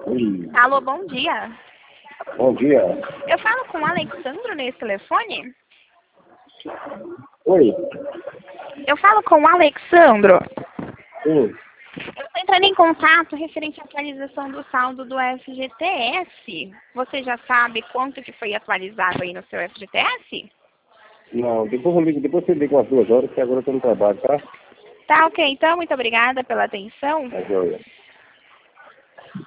Oi. Alô, bom dia. Bom dia. Eu falo com o Alexandro nesse telefone? Oi. Eu falo com o Alexandro. Sim. Eu estou entrando em contato referente à atualização do saldo do FGTS. Você já sabe quanto que foi atualizado aí no seu FGTS? Não, depois eu ligo, depois você liga umas 2 horas, que agora eu tô no trabalho, tá? Tá ok, então. Muito obrigada pela atenção. Tá joia.